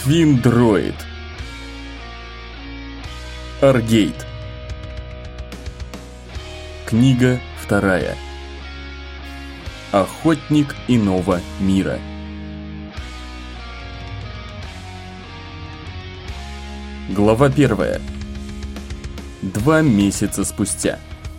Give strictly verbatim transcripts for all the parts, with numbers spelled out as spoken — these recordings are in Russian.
Финдроид. Аргейт. Книга вторая. Охотник иного мира. Глава первая. Два месяца спустя.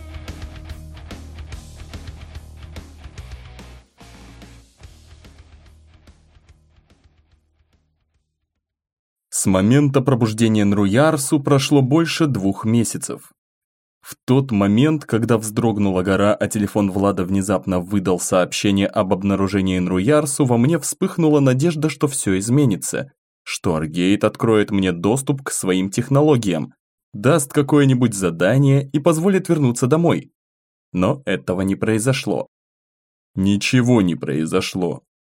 С момента пробуждения Нруярсу прошло больше двух месяцев. В тот момент, когда вздрогнула гора, а телефон Влада внезапно выдал сообщение об обнаружении Нруярсу, во мне вспыхнула надежда, что все изменится, что Аргейт откроет мне доступ к своим технологиям, даст какое-нибудь задание и позволит вернуться домой. Но этого не произошло. Ничего не произошло.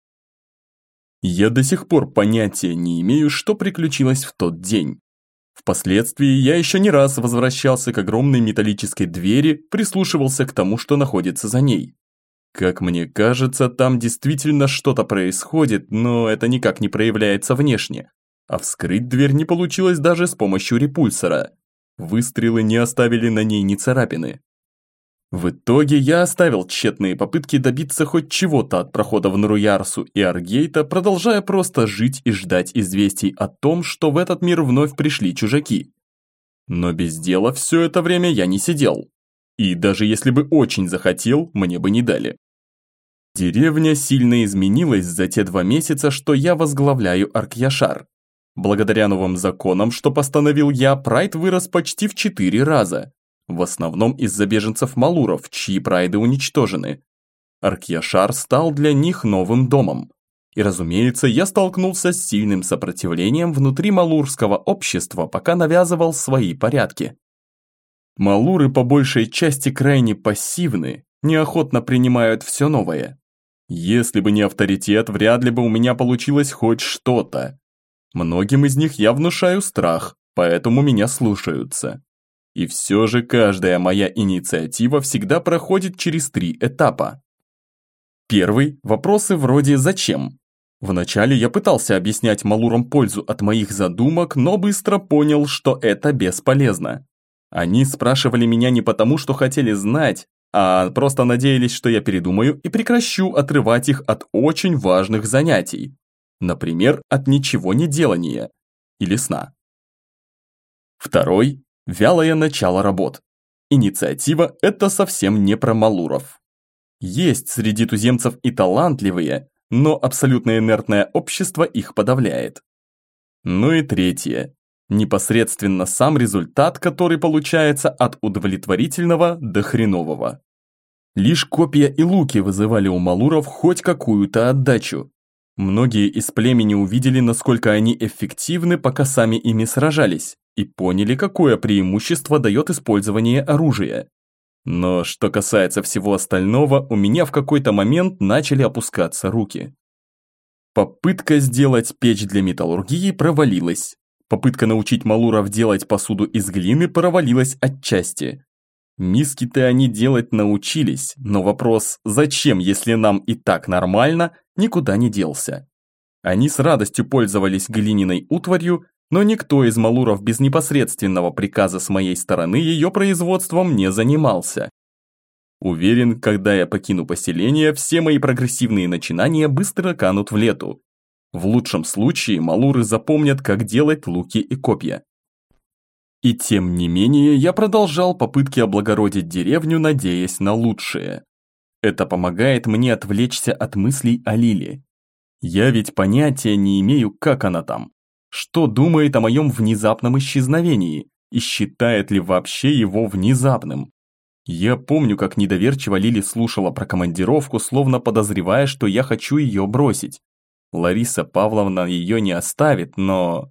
Я до сих пор понятия не имею, что приключилось в тот день. Впоследствии я еще не раз возвращался к огромной металлической двери, прислушивался к тому, что находится за ней. Как мне кажется, там действительно что-то происходит, но это никак не проявляется внешне. А вскрыть дверь не получилось даже с помощью репульсора. Выстрелы не оставили на ней ни царапины. В итоге я оставил тщетные попытки добиться хоть чего-то от прохода в Нруярсу и Аргейта, продолжая просто жить и ждать известий о том, что в этот мир вновь пришли чужаки. Но без дела все это время я не сидел. И даже если бы очень захотел, мне бы не дали. Деревня сильно изменилась за те два месяца, что я возглавляю Арк-Яшар. Благодаря новым законам, что постановил я, прайд вырос почти в четыре раза. В основном из-за беженцев малуров, чьи прайды уничтожены. Арк-Яшар стал для них новым домом. И разумеется, я столкнулся с сильным сопротивлением внутри малурского общества, пока навязывал свои порядки. Малуры по большей части крайне пассивны, неохотно принимают все новое. Если бы не авторитет, вряд ли бы у меня получилось хоть что-то. Многим из них я внушаю страх, поэтому меня слушаются. И все же каждая моя инициатива всегда проходит через три этапа. Первый – вопросы вроде «зачем?». Вначале я пытался объяснять малурам пользу от моих задумок, но быстро понял, что это бесполезно. Они спрашивали меня не потому, что хотели знать, а просто надеялись, что я передумаю и прекращу отрывать их от очень важных занятий. Например, от ничего не делания или сна. Второй – вялое начало работ. Инициатива – это совсем не про малуров. Есть среди туземцев и талантливые, но абсолютно инертное общество их подавляет. Ну и третье. Непосредственно сам результат, который получается от удовлетворительного до хренового. Лишь копья и луки вызывали у малуров хоть какую-то отдачу. Многие из племени увидели, насколько они эффективны, пока сами ими сражались, и поняли, какое преимущество дает использование оружия. Но что касается всего остального, у меня в какой-то момент начали опускаться руки. Попытка сделать печь для металлургии провалилась. Попытка научить малуров делать посуду из глины провалилась отчасти. Миски-то они делать научились, но вопрос «зачем, если нам и так нормально?» никуда не делся. Они с радостью пользовались глиняной утварью, но никто из малуров без непосредственного приказа с моей стороны ее производством не занимался. Уверен, когда я покину поселение, все мои прогрессивные начинания быстро канут в лету. В лучшем случае малуры запомнят, как делать луки и копья. И тем не менее, я продолжал попытки облагородить деревню, надеясь на лучшее. Это помогает мне отвлечься от мыслей о Лиле. Я ведь понятия не имею, как она там. Что думает о моем внезапном исчезновении и считает ли вообще его внезапным. Я помню, как недоверчиво Лили слушала про командировку, словно подозревая, что я хочу ее бросить. Лариса Павловна ее не оставит, но...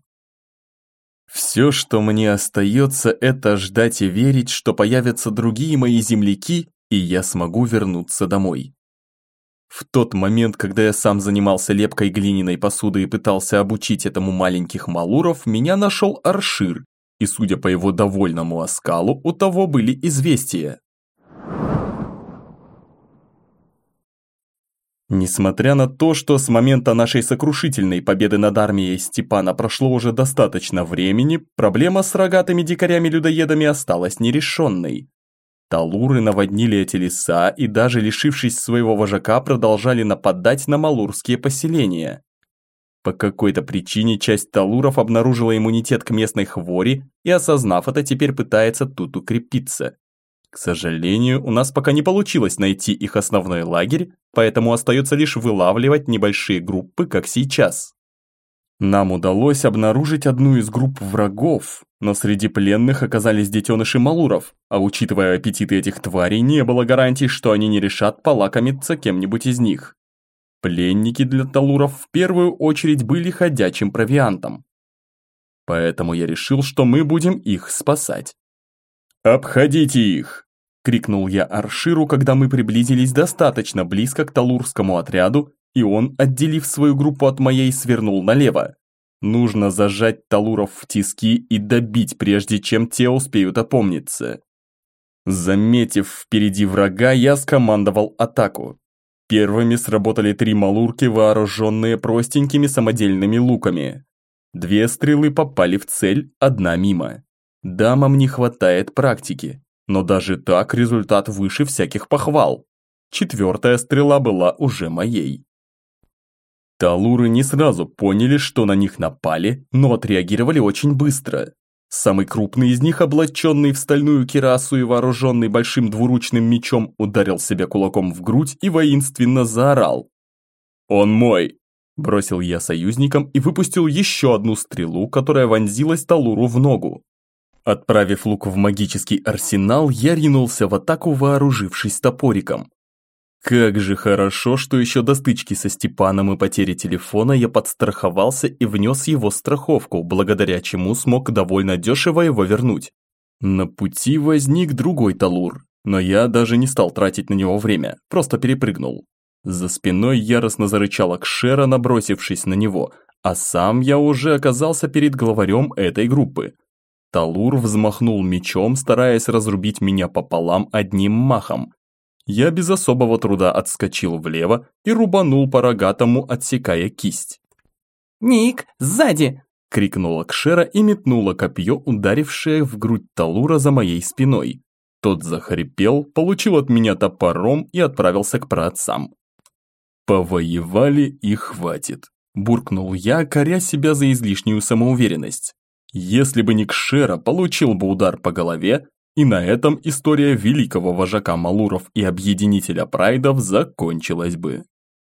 Все, что мне остается, это ждать и верить, что появятся другие мои земляки, и я смогу вернуться домой. В тот момент, когда я сам занимался лепкой глиняной посуды и пытался обучить этому маленьких малуров, меня нашел Аршир, и, судя по его довольному оскалу, у того были известия. Несмотря на то, что с момента нашей сокрушительной победы над армией Степана прошло уже достаточно времени, проблема с рогатыми дикарями-людоедами осталась нерешенной. Талуры наводнили эти леса и даже лишившись своего вожака, продолжали нападать на малурские поселения. По какой-то причине часть талуров обнаружила иммунитет к местной хвори и, осознав это, теперь пытается тут укрепиться. К сожалению, у нас пока не получилось найти их основной лагерь, поэтому остается лишь вылавливать небольшие группы, как сейчас. Нам удалось обнаружить одну из групп врагов, но среди пленных оказались детеныши малуров, а учитывая аппетиты этих тварей, не было гарантий, что они не решат полакомиться кем-нибудь из них. Пленники для талуров в первую очередь были ходячим провиантом. Поэтому я решил, что мы будем их спасать. «Обходите их!» – крикнул я Арширу, когда мы приблизились достаточно близко к талурскому отряду, и он, отделив свою группу от моей, свернул налево. Нужно зажать талуров в тиски и добить, прежде чем те успеют опомниться. Заметив впереди врага, я скомандовал атаку. Первыми сработали три малурки, вооруженные простенькими самодельными луками. Две стрелы попали в цель, одна мимо. Дамам не хватает практики, но даже так результат выше всяких похвал. Четвертая стрела была уже моей. Талуры не сразу поняли, что на них напали, но отреагировали очень быстро. Самый крупный из них, облаченный в стальную кирасу и вооруженный большим двуручным мечом, ударил себя кулаком в грудь и воинственно заорал. «Он мой!» – бросил я союзникам и выпустил еще одну стрелу, которая вонзилась Талуру в ногу. Отправив лук в магический арсенал, я ринулся в атаку, вооружившись топориком. Как же хорошо, что еще до стычки со Степаном и потери телефона я подстраховался и внес его страховку, благодаря чему смог довольно дешево его вернуть. На пути возник другой талур, но я даже не стал тратить на него время, просто перепрыгнул. За спиной яростно зарычала Кшера, набросившись на него, а сам я уже оказался перед главарем этой группы. Талур взмахнул мечом, стараясь разрубить меня пополам одним махом. Я без особого труда отскочил влево и рубанул по рогатому, отсекая кисть. «Ник, сзади!» – крикнула Кшера и метнула копье, ударившее в грудь Талура за моей спиной. Тот захрипел, получил от меня топором и отправился к праотцам. «Повоевали и хватит», – буркнул я, коря себя за излишнюю самоуверенность. Если бы не Кшера, получил бы удар по голове, и на этом история великого вожака малуров и объединителя прайдов закончилась бы.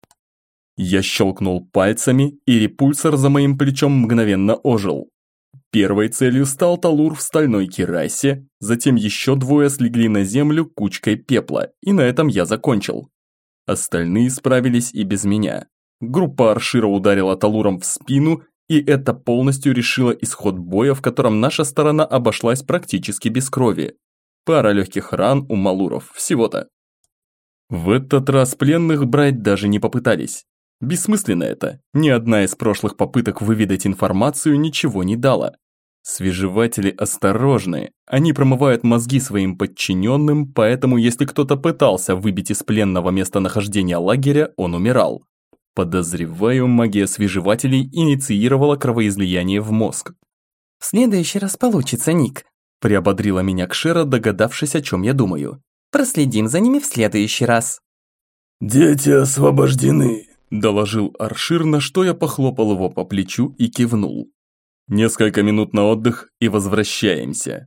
Я щелкнул пальцами, и репульсор за моим плечом мгновенно ожил. Первой целью стал талур в стальной кирасе, затем еще двое слегли на землю кучкой пепла, и на этом я закончил. Остальные справились и без меня. Группа Аршира ударила талуром в спину, и это полностью решило исход боя, в котором наша сторона обошлась практически без крови. Пара легких ран у малуров, всего-то. В этот раз пленных брать даже не попытались. Бессмысленно это, ни одна из прошлых попыток выведать информацию ничего не дала. Свежеватели осторожны, они промывают мозги своим подчиненным, поэтому если кто-то пытался выбить из пленного местонахождения лагеря, он умирал. Подозреваю, магия свежевателей инициировала кровоизлияние в мозг. «В следующий раз получится, Ник», – приободрила меня Кшера, догадавшись, о чем я думаю. «Проследим за ними в следующий раз». «Дети освобождены», – доложил Аршир, на что я похлопал его по плечу и кивнул. «Несколько минут на отдых и возвращаемся».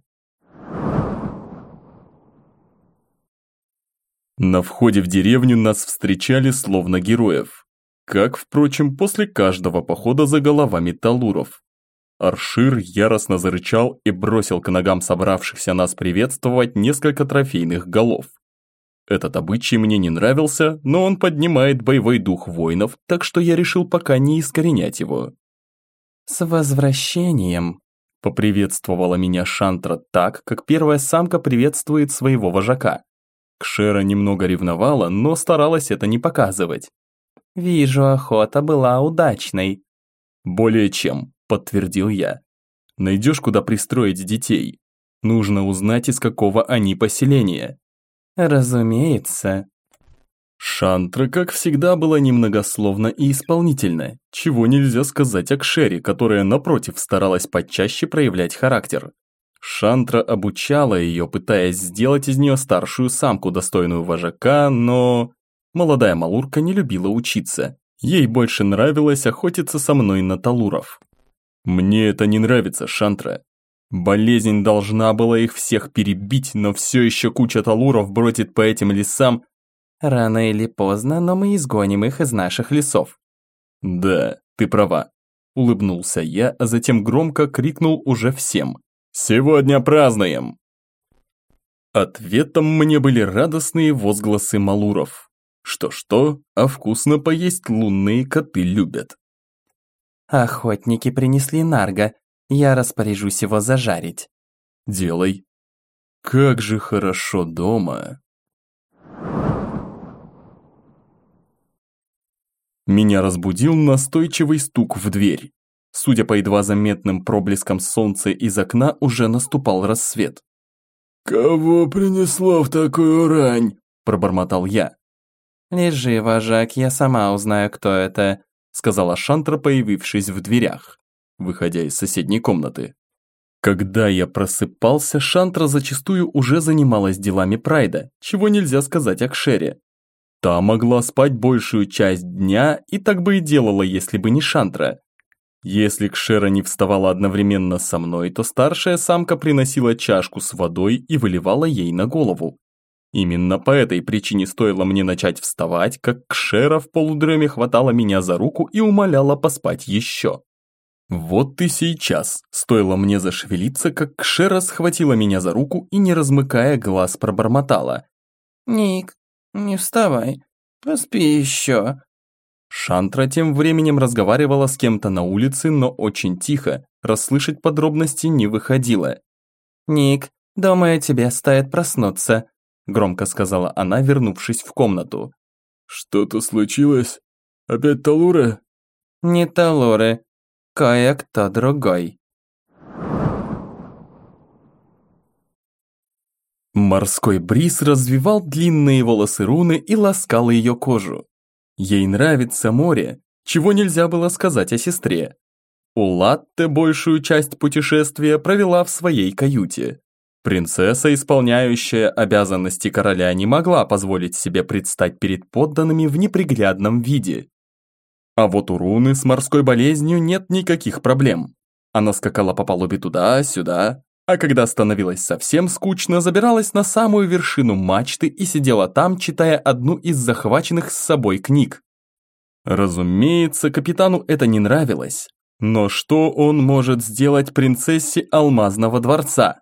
На входе в деревню нас встречали словно героев. Как, впрочем, после каждого похода за головами талуров. Аршир яростно зарычал и бросил к ногам собравшихся нас приветствовать несколько трофейных голов. Этот обычай мне не нравился, но он поднимает боевой дух воинов, так что я решил пока не искоренять его. «С возвращением!» – поприветствовала меня Шантра так, как первая самка приветствует своего вожака. Кшера немного ревновала, но старалась это не показывать. «Вижу, охота была удачной». «Более чем», – подтвердил я. «Найдешь, куда пристроить детей? Нужно узнать, из какого они поселения». «Разумеется». Шантра, как всегда, была немногословна и исполнительна, чего нельзя сказать о Кшере, которая, напротив, старалась почаще проявлять характер. Шантра обучала ее, пытаясь сделать из нее старшую самку, достойную вожака, но... Молодая малурка не любила учиться. Ей больше нравилось охотиться со мной на талуров. Мне это не нравится, Шантра. Болезнь должна была их всех перебить, но все еще куча талуров бродит по этим лесам. Рано или поздно, но мы изгоним их из наших лесов. Да, ты права. Улыбнулся я, а затем громко крикнул уже всем. Сегодня празднуем! Ответом мне были радостные возгласы малуров. Что-что, а вкусно поесть лунные коты любят. Охотники принесли нарго. Я распоряжусь его зажарить. Делай. Как же хорошо дома. Меня разбудил настойчивый стук в дверь. Судя по едва заметным проблескам солнца из окна, уже наступал рассвет. «Кого принесло в такую рань?» – пробормотал я. «Лежи, вожак, я сама узнаю, кто это», – сказала Шантра, появившись в дверях, выходя из соседней комнаты. Когда я просыпался, Шантра зачастую уже занималась делами Прайда, чего нельзя сказать о Кшере. Та могла спать большую часть дня и так бы и делала, если бы не Шантра. Если Кшера не вставала одновременно со мной, то старшая самка приносила чашку с водой и выливала ей на голову. Именно по этой причине стоило мне начать вставать, как Кшера в полудреме хватала меня за руку и умоляла поспать еще. Вот и сейчас, стоило мне зашевелиться, как Кшера схватила меня за руку и, не размыкая глаз, пробормотала. «Ник, не вставай, поспи еще». Шантра тем временем разговаривала с кем-то на улице, но очень тихо, расслышать подробности не выходило. «Ник, думаю, тебе стоит проснуться», – громко сказала она, вернувшись в комнату. «Что-то случилось? Опять талуры?» «Не талуры, кое-кто другой». Морской бриз развивал длинные волосы руны и ласкал ее кожу. Ей нравится море, чего нельзя было сказать о сестре. Улатте большую часть путешествия провела в своей каюте. Принцесса, исполняющая обязанности короля, не могла позволить себе предстать перед подданными в неприглядном виде. А вот у руны с морской болезнью нет никаких проблем. Она скакала по палубе туда-сюда, а когда становилось совсем скучно, забиралась на самую вершину мачты и сидела там, читая одну из захваченных с собой книг. Разумеется, капитану это не нравилось. Но что он может сделать принцессе Алмазного дворца?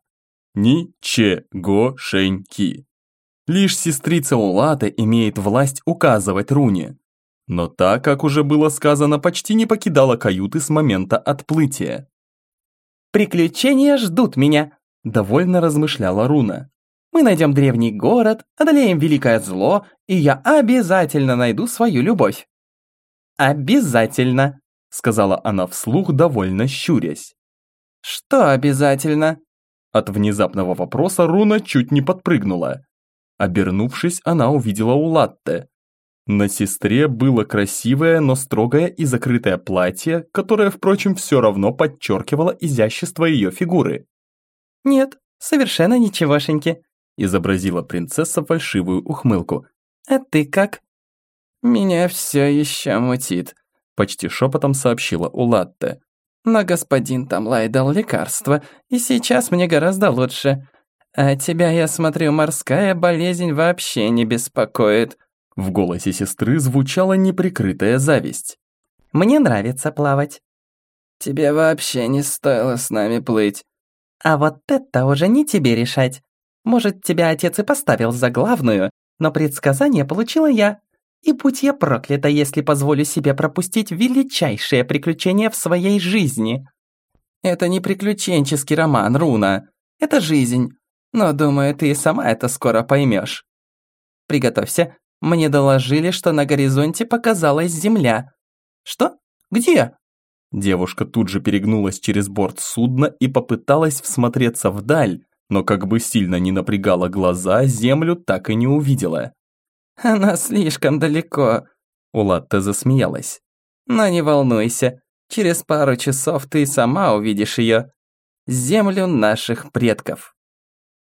Ничегошеньки. Лишь сестрица Улата имеет власть указывать руне. Но та, как уже было сказано, почти не покидала каюты с момента отплытия. «Приключения ждут меня», – довольно размышляла руна. «Мы найдем древний город, одолеем великое зло, и я обязательно найду свою любовь». «Обязательно», – сказала она вслух, довольно щурясь. «Что обязательно?» От внезапного вопроса руна чуть не подпрыгнула. Обернувшись, она увидела Улатте. На сестре было красивое, но строгое и закрытое платье, которое, впрочем, все равно подчеркивало изящество ее фигуры. «Нет, совершенно ничегошеньки», – изобразила принцесса фальшивую ухмылку. «А ты как?» «Меня все еще мутит», – почти шепотом сообщила Улатте. «Но господин Тамлай дал лекарство, и сейчас мне гораздо лучше. А тебя, я смотрю, морская болезнь вообще не беспокоит». В голосе сестры звучала неприкрытая зависть. «Мне нравится плавать». «Тебе вообще не стоило с нами плыть». «А вот это уже не тебе решать. Может, тебя отец и поставил за главную, но предсказание получила я. И будь я проклята, если позволю себе пропустить величайшее приключение в своей жизни». «Это не приключенческий роман, Руна. Это жизнь. Но, думаю, ты и сама это скоро поймешь». «Приготовься. Мне доложили, что на горизонте показалась земля». «Что? Где?» Девушка тут же перегнулась через борт судна и попыталась всмотреться вдаль, но как бы сильно ни напрягала глаза, землю так и не увидела. Она слишком далеко». Улатта засмеялась. «Но не волнуйся, через пару часов ты сама увидишь ее. Землю наших предков».